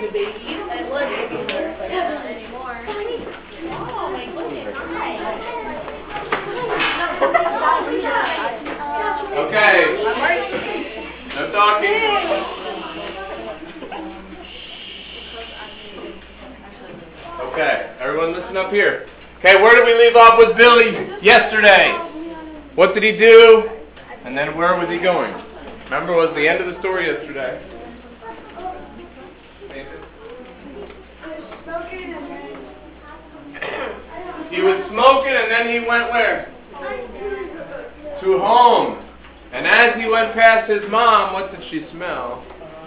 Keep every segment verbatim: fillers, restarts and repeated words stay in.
I was before, but not anymore. Oh my goodness. Okay. No talking. Okay, everyone listen up here. Okay, where did we leave off with Billy yesterday? What did he do? And then where was he going? Remember, it was the end of the story yesterday. He was smoking and then he went where? To home. And as he went past his mom, what did she smell?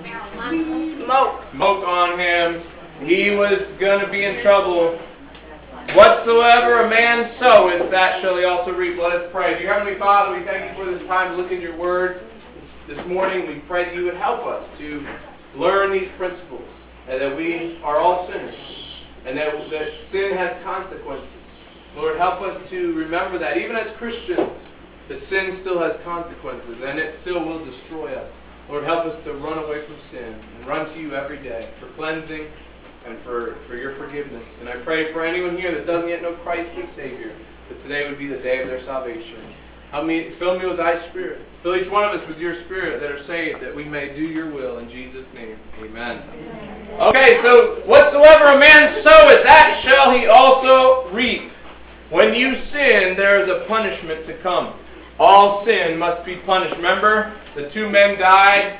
Smoke. Smoke on him. He was going to be in trouble. Whatsoever a man soweth, that shall he also reap. Let us pray. Dear Heavenly Father, we thank you for this time to look in your word. This, this morning we pray that you would help us to learn these principles, and that we are all sinners, and that, that sin has consequences. Lord, help us to remember that even as Christians, that sin still has consequences, and it still will destroy us. Lord, help us to run away from sin and run to you every day for cleansing and for, for your forgiveness. And I pray for anyone here that doesn't yet know Christ as Savior, that today would be the day of their salvation. Help me, fill me with thy Spirit. Fill each one of us with your Spirit that are saved, that we may do your will. In Jesus' name, amen. Okay, so whatsoever a man soweth, that shall he also reap. When you sin, there is a punishment to come. All sin must be punished. Remember, the two men died.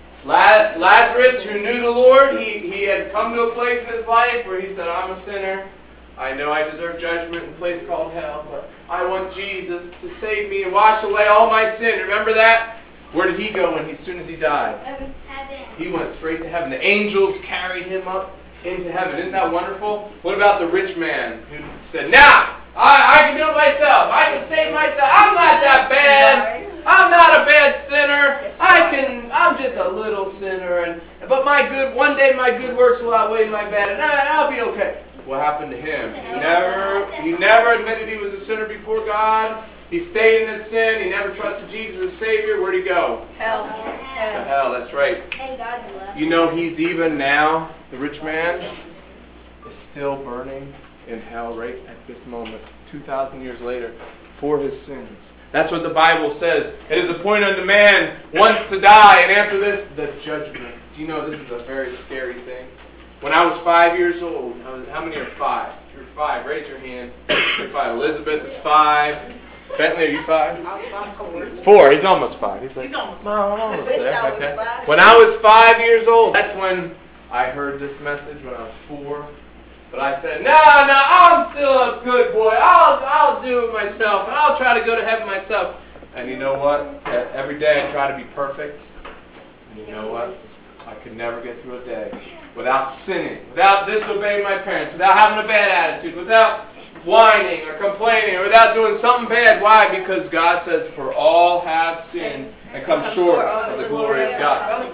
Lazarus, who knew the Lord, he, he had come to a place in his life where he said, I'm a sinner. I know I deserve judgment in a place called hell, but I want Jesus to save me and wash away all my sin. Remember that? Where did he go when he, as soon as he died? Heaven. He went straight to heaven. The angels carried him up into heaven. Isn't that wonderful? What about the rich man who said, nah, I, I can do it myself. I can save myself. I'm not that bad. I'm not a bad sinner. I can, I'm just a little sinner. And But my good, one day my good works will outweigh my bad, and I, I'll be okay. What happened to him? He never, he never admitted he was a sinner before God. He stayed in his sin. He never trusted Jesus as Savior. Where'd he go? Hell. To hell, that's right. Thank God you left. You know, he's even now, the rich man, is still burning in hell right at this moment, two thousand years later, for his sins. That's what the Bible says. It is appointed unto man once to die, and after this, the judgment. Do you know this is a very scary thing? When I was five years old, I was, how many are five? If you're five, raise your hand. You're five. Elizabeth is five. Bentley, are you five? Four. He's almost five. He's like, He's almost no, I'm almost there. Okay. When I was five years old, that's when I heard this message when I was four. But I said, no, no, I'm still a good boy. I'll, I'll do it myself, and I'll try to go to heaven myself. And you know what? Every day I try to be perfect. And you know what? I could never get through a day without sinning, without disobeying my parents, without having a bad attitude, without whining or complaining, or without doing something bad. Why? Because God says, for all have sinned and come short of the glory of God.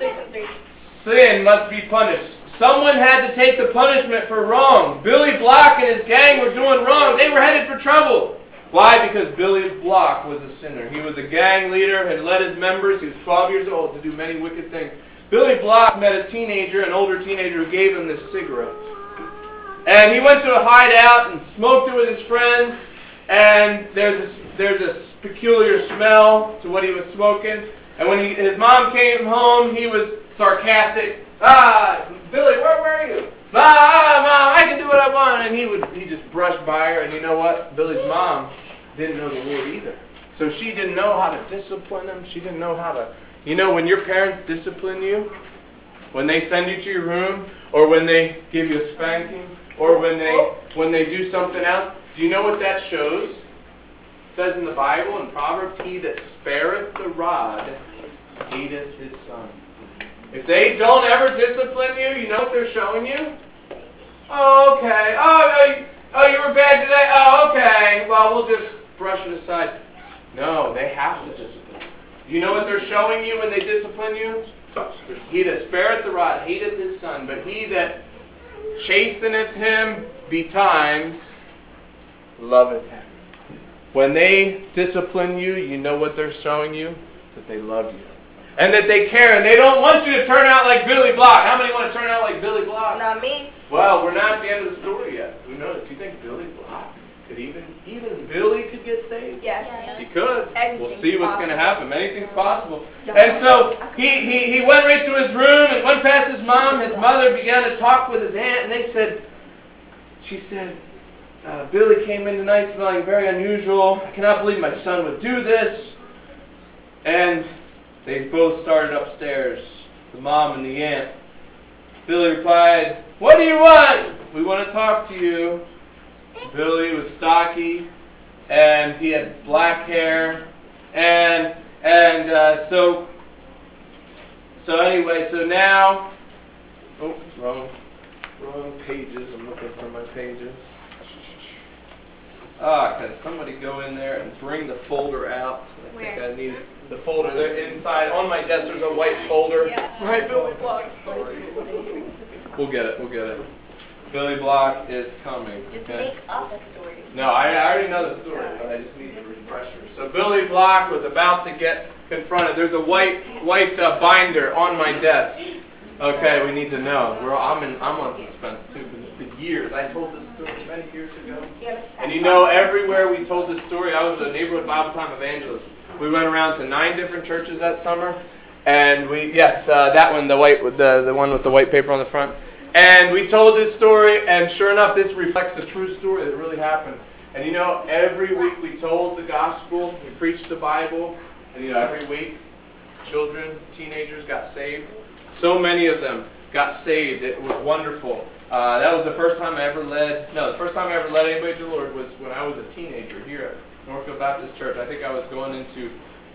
Sin must be punished. Someone had to take the punishment for wrong. Billy Block and his gang were doing wrong. They were headed for trouble. Why? Because Billy Block was a sinner. He was a gang leader, had led his members. He was twelve years old to do many wicked things. Billy Block met a teenager, an older teenager, who gave him this cigarette. And he went to a hideout and smoked it with his friends. And there's a, there's a peculiar smell to what he was smoking. And when he, his mom came home, he was sarcastic. Ah, Billy, where were you? Ah, Mom, I can do what I want. And he would he just brushed by her. And you know what? Billy's mom didn't know the Lord either. So she didn't know how to discipline him. She didn't know how to... You know, when your parents discipline you, when they send you to your room, or when they give you a spanking, or when they when they do something else, do you know what that shows? It says in the Bible, in Proverbs, he that spareth the rod hateth his son. If they don't ever discipline you, you know what they're showing you? Oh, okay. Oh, oh, you were bad today? Oh, okay. Well, we'll just brush it aside. No, they have to discipline. You know what they're showing you when they discipline you? He that spareth the rod hateth his son, but he that chasteneth him betimes loveth him. When they discipline you, you know what they're showing you? That they love you. And that they care, and they don't want you to turn out like Billy Block. How many want to turn out like Billy Block? Block? Not me. Well, we're not at the end of the story yet. Who knows? Do you think Billy Block could even, even Billy could get saved? Yes. Yes. He could. Anything's We'll see what's going to possible. happen. Anything's possible. And so he, he, he went right to his room and went past his mom. His mother began to talk with his aunt, and they said, she said, uh, Billy came in tonight smelling very unusual. I cannot believe my son would do this. And they both started upstairs, the mom and the aunt. Billy replied, what do you want? We want to talk to you. Billy was stocky, and he had black hair, and and uh, so so anyway, so now, oh, wrong, wrong pages. I'm looking for my pages. Ah, can somebody go in there and bring the folder out? I think Where? I need the folder. There inside on my desk. There's a white folder. Right, Billy Block story. We'll get it. We'll get it. Billy Block is coming. Just okay? make up a story. No, I, I already know the story, but I just need a refresher. So Billy Block was about to get confronted. There's a white white uh, binder on my desk. Okay, we need to know. We're, I'm in. I'm on suspense too because it's been years. I told this story many years ago. And you know, everywhere we told this story, I was a neighborhood Bible time evangelist. We went around to nine different churches that summer, and we yes, uh, that one, the white, with the the one with the white paper on the front. And we told this story, and sure enough, this reflects a true story that really happened. And you know, every week we told the gospel, we preached the Bible, and you know, every week, children, teenagers got saved. So many of them got saved. It was wonderful. Uh, that was the first time I ever led, no, the first time I ever led anybody to the Lord was when I was a teenager here at Northfield Baptist Church. I think I was going into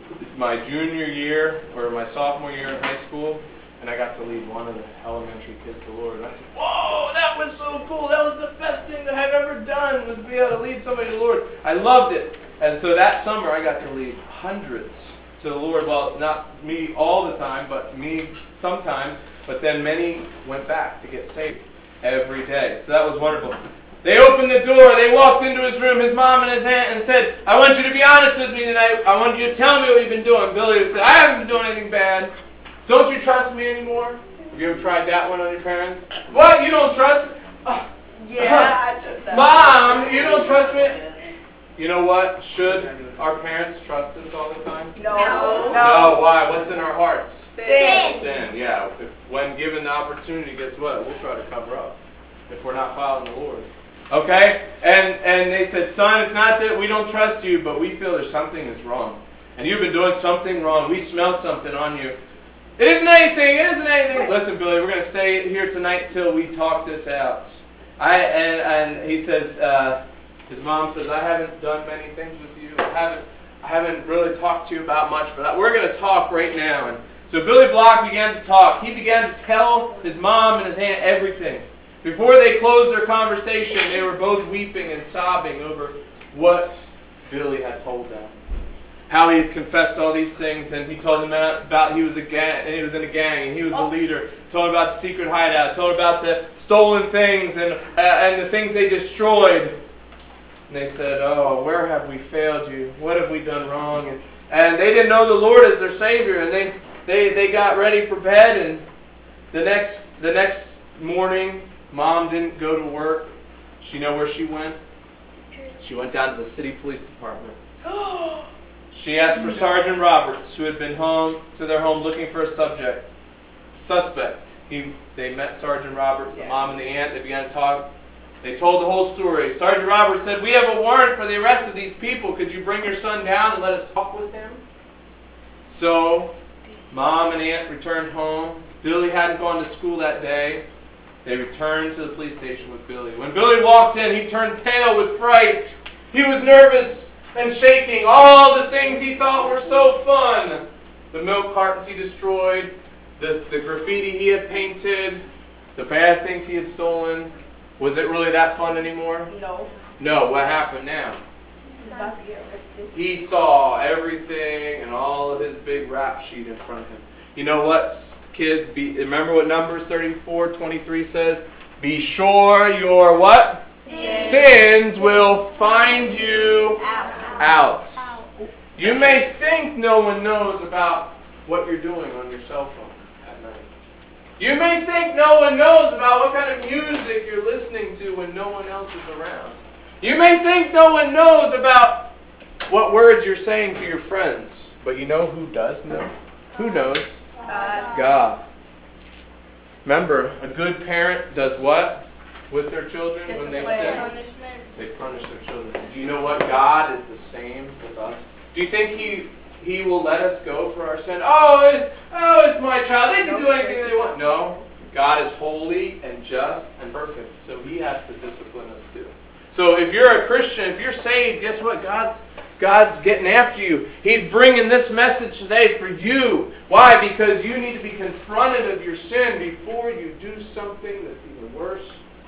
my junior year, or my sophomore year in high school. And I got to lead one of the elementary kids to the Lord. And I said, whoa, that was so cool. That was the best thing that I've ever done, was to be able to lead somebody to the Lord. I loved it. And so that summer I got to lead hundreds to the Lord. Well, not me all the time, but me sometimes. But then many went back to get saved every day. So that was wonderful. They opened the door. They walked into his room, his mom and his aunt, and said, I want you to be honest with me tonight. I want you to tell me what you've been doing. Billy said, I haven't been doing anything bad. Don't you trust me anymore? Have you ever tried that one on your parents? What? You don't trust me? Uh, Yeah, I took that. Mom, you don't trust me? You know what? Should our parents trust us all the time? No. No. No, why? What's in our hearts? Sin. Sin, yeah. If, when given the opportunity, guess what? We'll try to cover up if we're not following the Lord. Okay? And and they said, son, it's not that we don't trust you, but we feel there's something is wrong. And you've been doing something wrong. We smell something on you. It isn't anything. It isn't anything. Listen, Billy, we're going to stay here tonight till we talk this out. I and and he says, uh, his mom says, I haven't done many things with you. I haven't I haven't really talked to you about much, but we're going to talk right now. And so Billy Block began to talk. He began to tell his mom and his aunt everything. Before they closed their conversation, they were both weeping and sobbing over what Billy had told them. How he had confessed all these things, and he told them about he was a gang, and he was in a gang, and he was a leader. Told them about the secret hideout. Told them about the stolen things and uh, and the things they destroyed. And they said, "Oh, where have we failed you? What have we done wrong?" And and they didn't know the Lord as their Savior, and they they they got ready for bed. And the next the next morning, Mom didn't go to work. You know where she went? She went down to the city police department. She asked for Sergeant Roberts, who had been home to their home looking for a subject, suspect. He, they met Sergeant Roberts, the mom and the aunt. They began to talk. They told the whole story. Sergeant Roberts said, we have a warrant for the arrest of these people. Could you bring your son down and let us talk with him? So, Mom and aunt returned home. Billy hadn't gone to school that day. They returned to the police station with Billy. When Billy walked in, he turned pale with fright. He was nervous and shaking. All the things he thought were so fun. The milk cartons he destroyed, the, the graffiti he had painted, the bad things he had stolen. Was it really that fun anymore? No. No, what happened now? He's about to get arrested. He saw everything and all of his big rap sheet in front of him. You know what, kids? Be, remember what Numbers thirty-four twenty-three says? Be sure your what? Sin. Sins will find you Out. out. You may think no one knows about what you're doing on your cell phone at night. You may think no one knows about what kind of music you're listening to when no one else is around. You may think no one knows about what words you're saying to your friends. But you know who does know? Who knows? God. God. Remember, a good parent does what with their children when they sin? Punishment. They punish their children. Do you know what? God is the same with us. Do you think He He will let us go for our sin? Oh, it's, oh, it's my child. They can do anything they want. No. God is holy and just and perfect. So He has to discipline us too. So if you're a Christian, if you're saved, guess what? God's God's getting after you. He's bringing this message today for you. Why? Because you need to be confronted of your sin before you do something that's even worse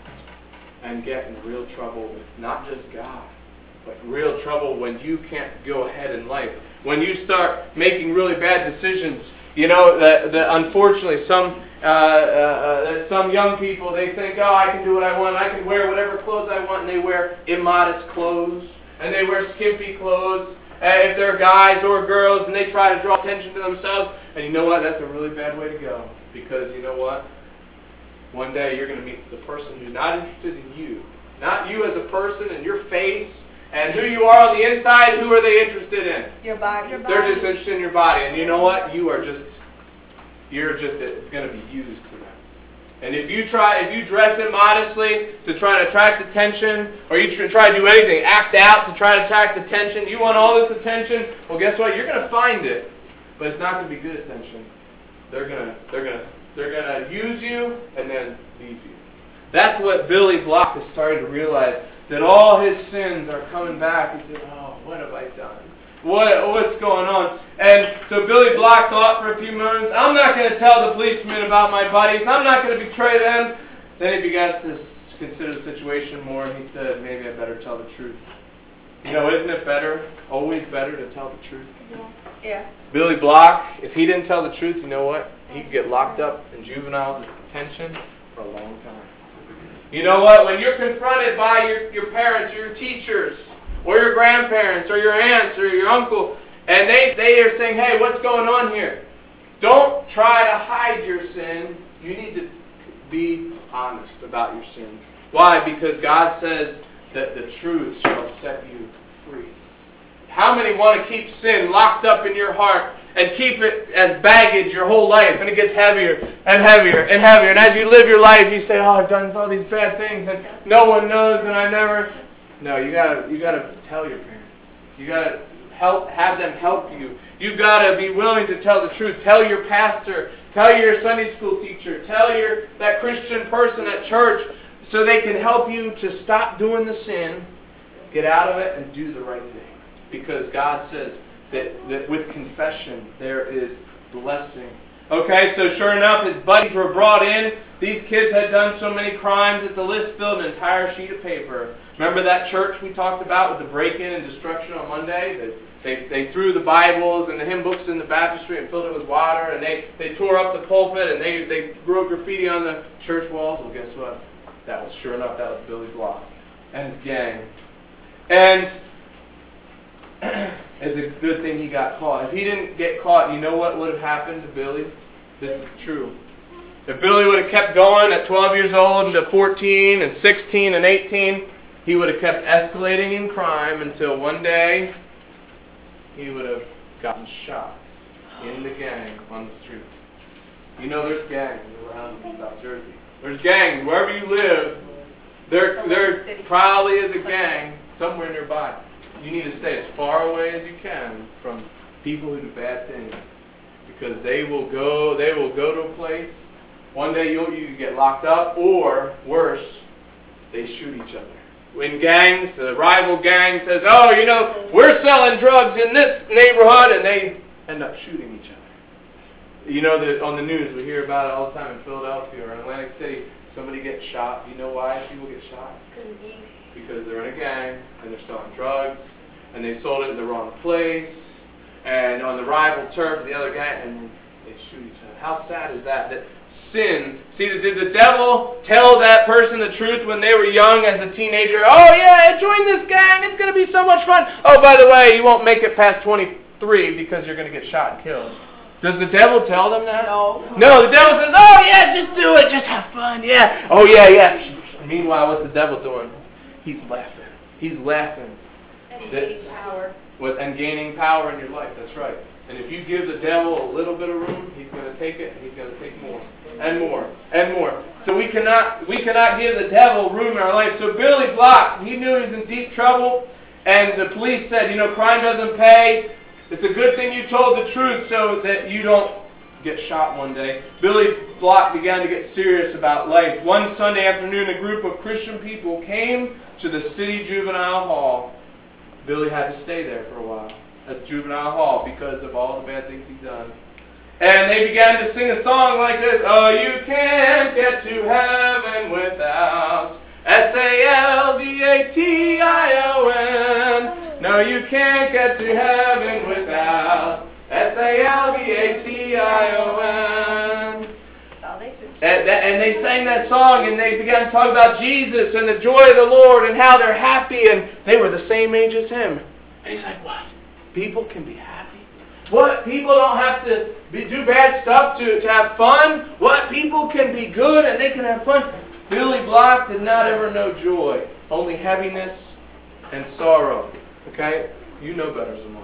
and get in real trouble with not just God, but real trouble when you can't go ahead in life. When you start making really bad decisions. You know, that, that unfortunately some uh, uh, some young people, they think, oh, I can do what I want. I can wear whatever clothes I want. And they wear immodest clothes. And they wear skimpy clothes, uh, if they're guys or girls, and they try to draw attention to themselves. And you know what? That's a really bad way to go. Because you know what? One day you're going to meet the person who's not interested in you. Not you as a person and your face and who you are on the inside. Who are they interested in? Your body. Your body. They're just interested in your body. And you know what? You are just, you're just going to be used to them. And if you try, if you dress immodestly to try to attract attention, or you try to do anything, act out to try to attract attention, you want all this attention, well, guess what? You're going to find it, but it's not going to be good attention. They're going to, they're going to, they're going to use you and then leave you. That's what Billy Block is starting to realize, that all his sins are coming back. He said, "Oh, what have I done? What, what's going on?" And so Billy Block thought for a few moments, I'm not going to tell the policeman about my buddies. I'm not going to betray them. Then he began to consider the situation more, and he said, maybe I better tell the truth. You know, isn't it better, always better to tell the truth? Yeah. yeah. Billy Block, if he didn't tell the truth, you know what? He'd get locked up in juvenile detention for a long time. You know what? When you're confronted by your, your parents, your teachers, or your grandparents, or your aunts, or your uncle, and they, they are saying, hey, what's going on here? Don't try to hide your sin. You need to be honest about your sin. Why? Because God says that the truth shall set you free. How many want to keep sin locked up in your heart and keep it as baggage your whole life, and it gets heavier and heavier and heavier, and as you live your life you say, oh, I've done all these bad things and no one knows and I never... No, you gotta you gotta tell your parents. You gotta help have them help you. You've gotta be willing to tell the truth. Tell your pastor, tell your Sunday school teacher, tell your that Christian person at church, so they can help you to stop doing the sin, get out of it, and do the right thing. Because God says that, that with confession there is blessing. Okay, so sure enough, his buddies were brought in. These kids had done so many crimes that the list filled an entire sheet of paper. Remember that church we talked about with the break-in and destruction on Monday? They, they, they threw the Bibles and the hymn books in the baptistry and filled it with water, and they, they tore up the pulpit, and they, they wrote graffiti on the church walls. Well, guess what? That was, sure enough, that was Billy Block and his gang. And it's a good thing he got caught. If he didn't get caught, you know what would have happened to Billy? This is true. If Billy would have kept going at twelve years old and to fourteen and sixteen and eighteen, he would have kept escalating in crime until one day he would have gotten shot in the gang on the street. You know there's gangs around South Jersey. There's gangs. Wherever you live, there, there probably is a gang somewhere nearby. You need to stay as far away as you can from people who do bad things. Because they will go they will go to a place, one day you'll, you get locked up, or worse, they shoot each other. When gangs, the rival gang says, oh, you know, we're selling drugs in this neighborhood, and they end up shooting each other. You know that on the news we hear about it all the time in Philadelphia or in Atlantic City. Somebody gets shot. You know why people get shot? Because they're in a gang and they're selling drugs and they sold it in the wrong place and on the rival turf, the other guy, and they shoot each other. How sad is that? That sin. See, did the devil tell that person the truth when they were young as a teenager? Oh yeah, join this gang. It's going to be so much fun. Oh, by the way, you won't make it past twenty-three because you're going to get shot and killed. Does the devil tell them that? No. No, the devil says, oh yeah, just do it, just have fun, yeah. Oh yeah, yeah. Meanwhile, what's the devil doing? He's laughing. He's laughing. And gaining power. With, and gaining power in your life, that's right. And if you give the devil a little bit of room, he's going to take it, and he's going to take more, and more, and more. So we cannot, we cannot give the devil room in our life. So Billy Block, he knew he was in deep trouble, and the police said, you know, crime doesn't pay. It's a good thing you told the truth so that you don't get shot one day. Billy Block began to get serious about life. One Sunday afternoon, a group of Christian people came to the city juvenile hall. Billy had to stay there for a while at juvenile hall because of all the bad things he'd done. And they began to sing a song like this. Oh, you can't get to heaven without S A L V A T I O N. No, you can't get to heaven without S A L V A T I O N. And, and they sang that song, and they began to talk about Jesus and the joy of the Lord and how they're happy, and they were the same age as him. And he's like, what? People can be happy? What? People don't have to be, do bad stuff to, to have fun? What? People can be good and they can have fun? Billy Block did not ever know joy, only heaviness and sorrow. Okay? You know better, Zamar.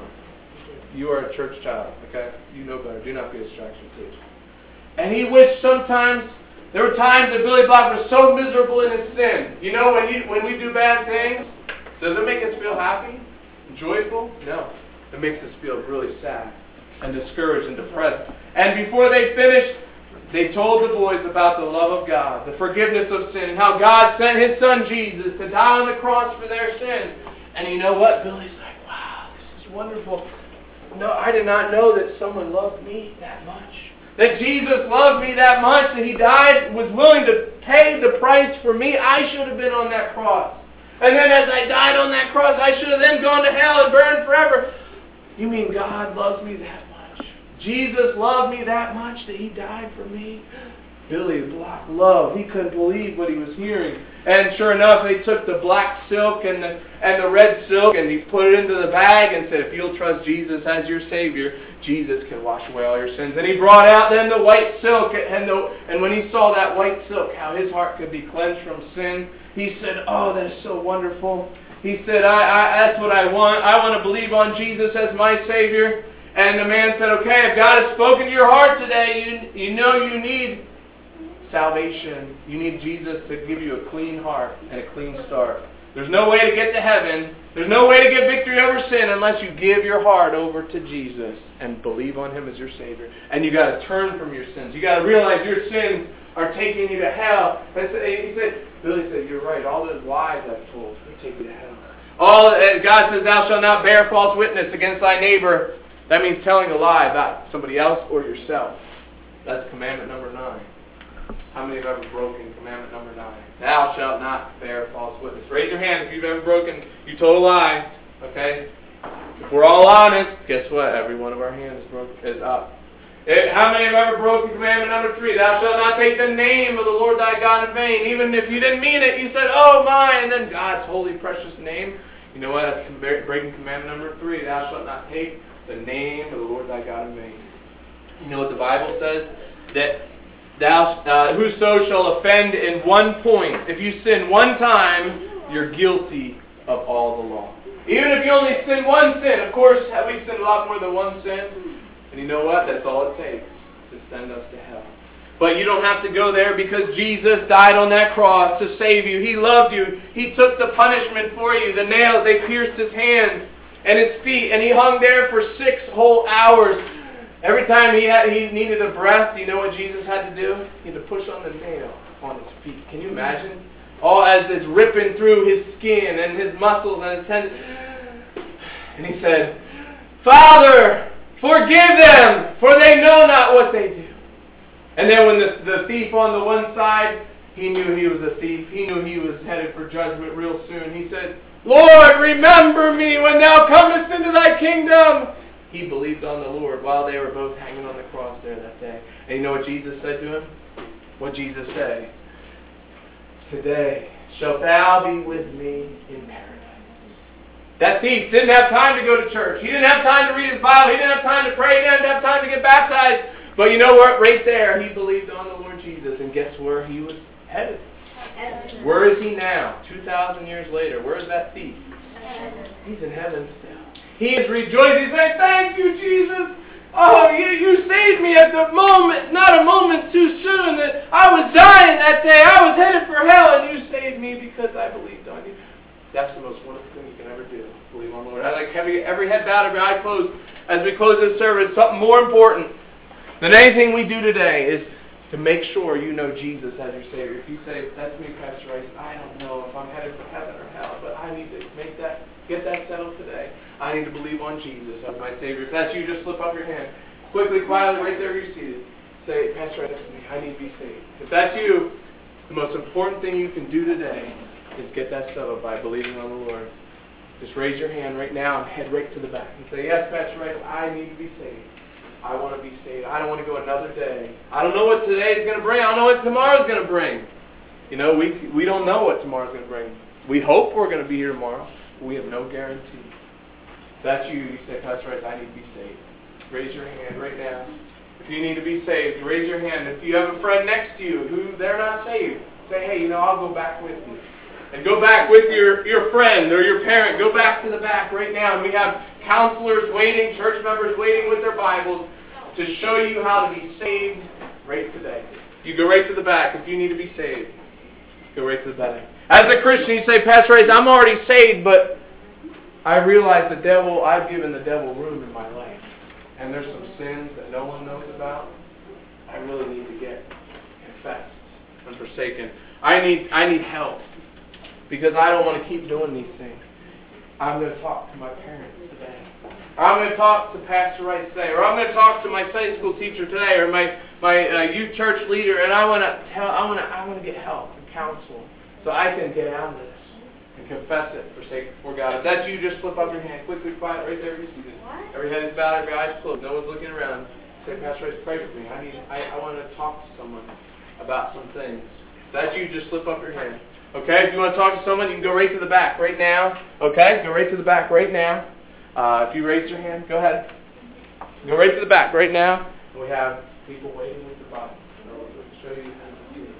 You are a church child. Okay? You know better. Do not be a distraction, please. And he wished sometimes, there were times that Billy Block was so miserable in his sin. You know, when, you, when we do bad things, does it make us feel happy? Joyful? No. It makes us feel really sad and discouraged and depressed. And before they finished, they told the boys about the love of God, the forgiveness of sin, and how God sent His Son Jesus to die on the cross for their sins. And you know what? Billy's like, wow, this is wonderful. No, I did not know that someone loved me that much. That Jesus loved me that much, that He died, was willing to pay the price for me. I should have been on that cross. And then as I died on that cross, I should have then gone to hell and burned forever. You mean God loves me that much? Jesus loved me that much that He died for me? Billy Block loved. He couldn't believe what he was hearing. And sure enough, they took the black silk and the, and the red silk and he put it into the bag and said, if you'll trust Jesus as your Savior, Jesus can wash away all your sins. And he brought out then the white silk, and, the, and when he saw that white silk, how his heart could be cleansed from sin, he said, oh, that is so wonderful. He said, I, I, that's what I want. I want to believe on Jesus as my Savior. And the man said, okay, if God has spoken to your heart today, you, you know you need salvation. You need Jesus to give you a clean heart and a clean start. There's no way to get to heaven. There's no way to get victory over sin unless you give your heart over to Jesus and believe on Him as your Savior. And you got to turn from your sins. You got to realize your sins are taking you to hell. And he said, Billy said, you're right. All those lies I've told, they take you to hell. All God says, thou shalt not bear false witness against thy neighbor. That means telling a lie about somebody else or yourself. That's commandment number nine. How many have ever broken commandment number nine? Thou shalt not bear false witness. Raise your hand if you've ever broken, you told a lie. Okay? If we're all honest, guess what? Every one of our hands is, broken, is up. It, how many have ever broken commandment number three? Thou shalt not take the name of the Lord thy God in vain. Even if you didn't mean it, you said, oh my, and then God's holy precious name. You know what? That's breaking commandment number three. Thou shalt not take the name of the Lord thy God in vain. You know what the Bible says? That thou, uh, whoso shall offend in one point, if you sin one time, you're guilty of all the law. Even if you only sin one sin, of course, we sin a lot more than one sin. And you know what? That's all it takes to send us to hell. But you don't have to go there because Jesus died on that cross to save you. He loved you. He took the punishment for you. The nails, they pierced His hands and His feet, and He hung there for six whole hours. Every time he had, he needed a breath, you know what Jesus had to do? He had to push on the nail on His feet. Can you imagine? All as it's ripping through His skin and His muscles and His tendons. And He said, Father, forgive them, for they know not what they do. And then when the, the thief on the one side, he knew he was a thief. He knew he was headed for judgment real soon. He said, Lord, remember me when thou comest into thy kingdom. He believed on the Lord while they were both hanging on the cross there that day. And you know what Jesus said to him? What did Jesus say? Today shalt thou be with me in paradise. That thief didn't have time to go to church. He didn't have time to read his Bible. He didn't have time to pray. He didn't have time to get baptized. But you know what? Right there, he believed on the Lord Jesus. And guess where he was headed? Heaven. Where is he now? two thousand years later. Where is that thief? Heaven. He's in heaven still. He is rejoicing. He's saying, thank you, Jesus. Oh, you, you saved me at the moment, not a moment too soon. I was dying that day. I was headed for hell, and you saved me because I believed on you. That's the most wonderful thing you can ever do. Believe on the Lord. I like every, every head bowed, every eye closed. As we close this service, something more important than anything we do today is to make sure you know Jesus as your Savior. If you say, that's me, Pastor Rice, I don't know if I'm headed for heaven or hell, but I need to make that, get that settled today. I need to believe on Jesus as my Savior. If that's you, just slip up your hand. Quickly, quietly, right there where you're seated. Say, Pastor Rice, that's me. I need to be saved. If that's you, the most important thing you can do today is get that settled by believing on the Lord. Just raise your hand right now and head right to the back and say, yes, Pastor Rice, I need to be saved. I want to be saved. I don't want to go another day. I don't know what today is going to bring. I don't know what tomorrow is going to bring. You know, we we don't know what tomorrow is going to bring. We hope we're going to be here tomorrow, but we have no guarantee. If that's you, you say, Pastor Rice, I need to be saved. Raise your hand right now. If you need to be saved, raise your hand. If you have a friend next to you who they're not saved, say, hey, you know, I'll go back with you. And go back with your, your friend or your parent. Go back to the back right now. And we have counselors waiting, church members waiting with their Bibles to show you how to be saved right today. You go right to the back if you need to be saved. Go right to the back. As a Christian, you say, Pastor Rice, I'm already saved, but I realize the devil, I've given the devil room in my life. And there's some sins that no one knows about. I really need to get confessed and forsaken. I need, I need help because I don't want to keep doing these things. I'm going to talk to my parents today. Or I'm going to talk to Pastor Rice today. Or I'm going to talk to my Sunday school teacher today. Or my, my uh, youth church leader. And I want to tell, I want to, I want to get help and counsel so I can get out of this and confess it, forsake it before God. If that's you, just flip up your hand. Quickly, quiet, right there. You see this. Every head is bowed, every eye is closed. No one's looking around. Say, Pastor Rice, pray for me. I need, I, I want to talk to someone about some things. If that's you, just slip up your hand. Okay, if you want to talk to someone, you can go right to the back right now. Okay, go right to the back right now. Uh, if you raise your hand, go ahead. Go right to the back right now. We have people waiting with the Bible. I'll show you how to do it.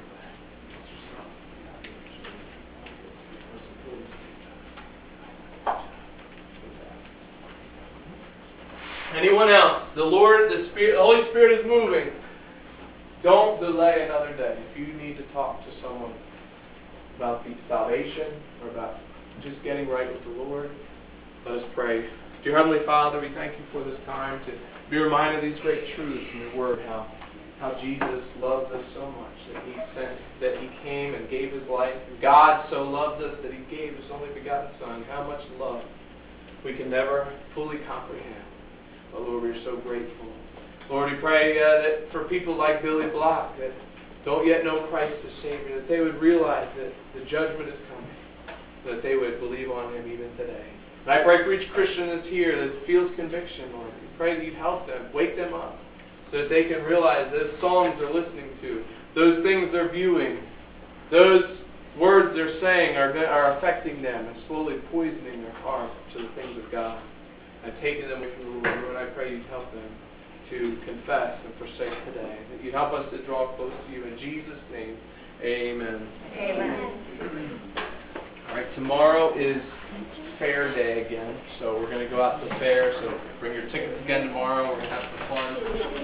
Anyone else? The Lord, the Spirit, the Holy Spirit is moving. Don't delay another day. If you need to talk to someone about the salvation or about just getting right with the Lord, let us pray. Dear Heavenly Father, we thank you for this time to be reminded of these great truths in your word, how how Jesus loves us so much, that he sent, that he came and gave his life. God so loved us that he gave his only begotten Son. How much love we can never fully comprehend. But Lord, we're so grateful. Lord, we pray uh, that for people like Billy Block that don't yet know Christ as Savior, that they would realize that the judgment is coming, that they would believe on him even today. And I pray for each Christian that's here that feels conviction, Lord. We pray that you'd help them, wake them up, so that they can realize those songs they're listening to, those things they're viewing, those words they're saying are, are affecting them and slowly poisoning their heart to the things of God and taking them away from the Lord. Lord, I pray you'd help them to confess and forsake today, that you'd help us to draw close to you. In Jesus' name, amen. Amen. All right, tomorrow is fair day again, so we're going to go out to the fair, so bring your tickets again tomorrow. We're going to have some fun.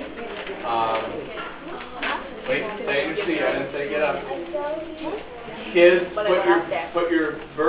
Um, wait, stay in your seat. I didn't say get up. Kids, put your, put your